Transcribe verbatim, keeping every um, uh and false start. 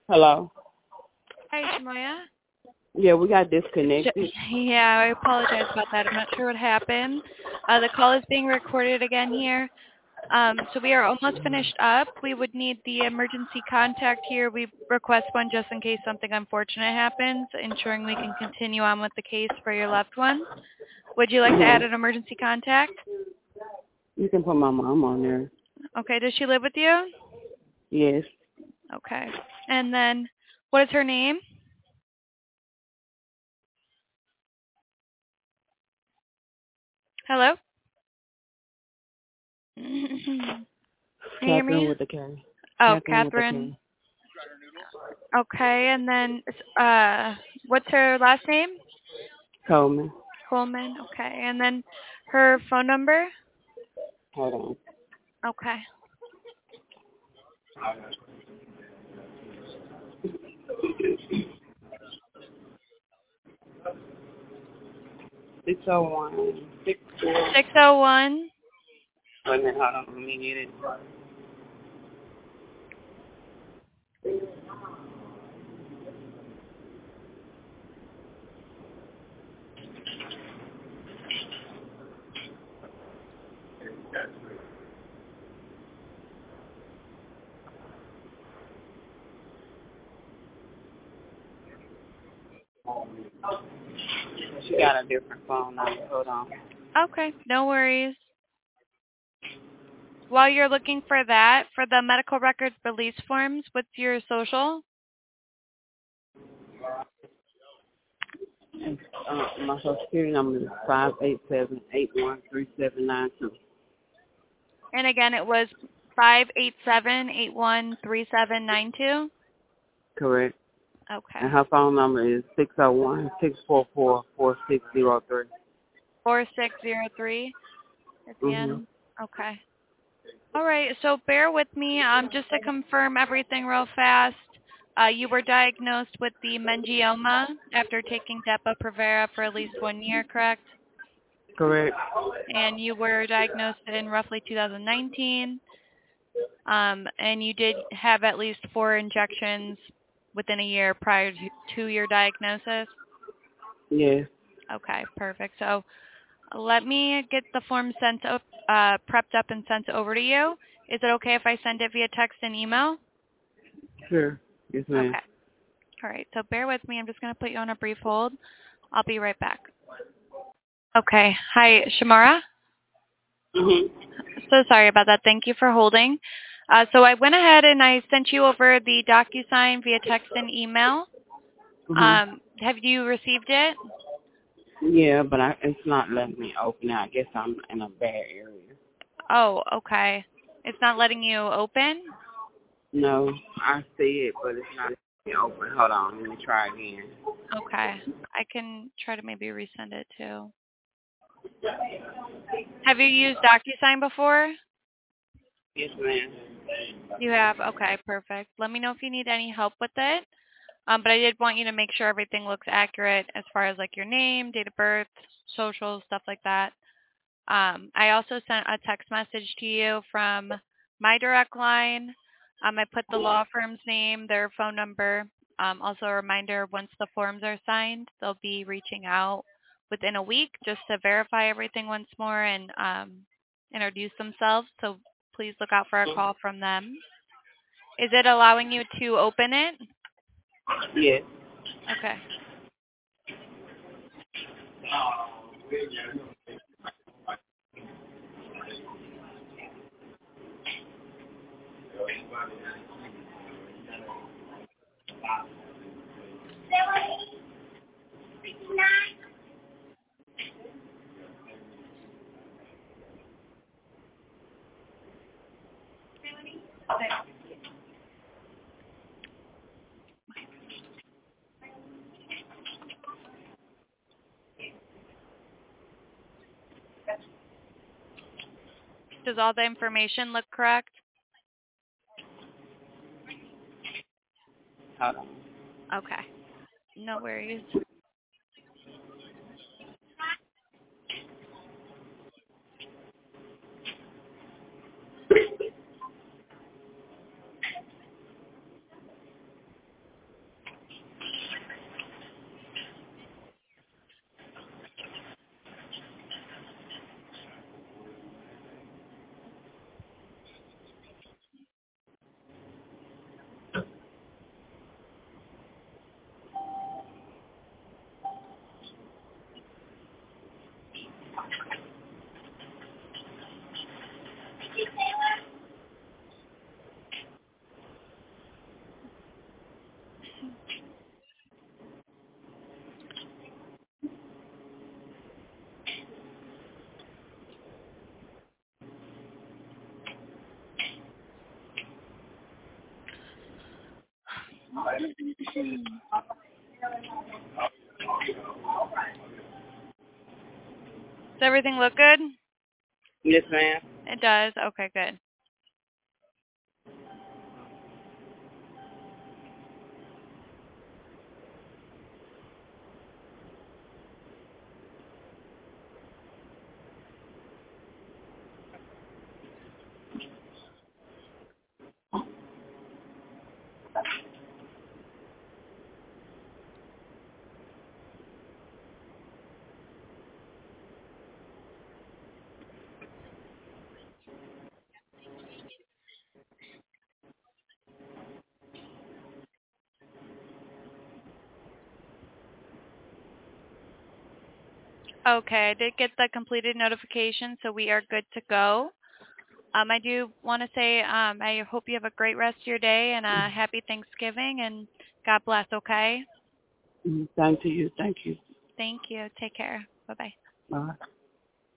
Hello. Hi, Shmoya. Yeah, we got disconnected. Yeah, I apologize about that. I'm not sure what happened. Uh, the call is being recorded again here. Um, so we are almost finished up. We would need the emergency contact here. We request one just in case something unfortunate happens, ensuring we can continue on with the case for your loved one. Would you like to add an emergency contact? You can put my mom on there. Okay, does she live with you? Yes. Okay. And then, what is her name? Hello? Can you hear Catherine me? with the K. Oh, Catherine with the Catherine. K. Okay, and then uh, what's her last name? Coleman. Coleman. Okay, and then her phone number? Hold on. Okay. Six oh one. Six four. six oh one. Wait a minute, hold on. Let me get it. She got a different phone number. Hold on. Okay, no worries. While you're looking for that, for the medical records release forms, what's your social? And, uh, my social security number is five eight seven eight one three seven nine two. And again, it was five eight seven eight one three seven nine two? Correct. Okay. And her phone number is six oh one six four four four six zero three. four six zero three at the Mm-hmm. end? Okay. All right, so bear with me. Um, just to confirm everything real fast, uh, you were diagnosed with the meningioma after taking Depo-Provera for at least one year, correct? Correct. And you were diagnosed in roughly two thousand nineteen, um, and you did have at least four injections within a year prior to, to your diagnosis? Yes. Okay, perfect. So let me get the form sent up, uh, prepped up and sent over to you. Is it okay if I send it via text and email? Sure. Yes, ma'am. Okay. All right. So bear with me. I'm just going to put you on a brief hold. I'll be right back. Okay. Hi, Shamara. Mm-hmm. So sorry about that. Thank you for holding. Uh, so I went ahead and I sent you over the DocuSign via text and email. Mm-hmm. Um, have you received it? Yeah, but I, it's not letting me open it. I guess I'm in a bad area. Oh, okay. It's not letting you open? No, I see it, but it's not letting me open. Hold on, let me try again. Okay. I can try to maybe resend it too. Have you used DocuSign before? Yes, ma'am. You have? Okay, perfect. Let me know if you need any help with it. Um, but I did want you to make sure everything looks accurate as far as like your name, date of birth, social, stuff like that. Um, I also sent a text message to you from my direct line. Um, I put the law firm's name, their phone number. Um, also a reminder, once the forms are signed, they'll be reaching out within a week just to verify everything once more and um, introduce themselves. So please look out for a call from them. Is it allowing you to open it? Yes. Okay. Does all the information look correct? Hold on. Okay. No worries. Does everything look good? Yes, ma'am. It does? Okay, good. Okay, I did get the completed notification, so we are good to go. Um, I do want to say um, I hope you have a great rest of your day and a happy Thanksgiving, and God bless, okay? Mm, Thank you. Thank you. Thank you. Take care. Bye-bye. Bye.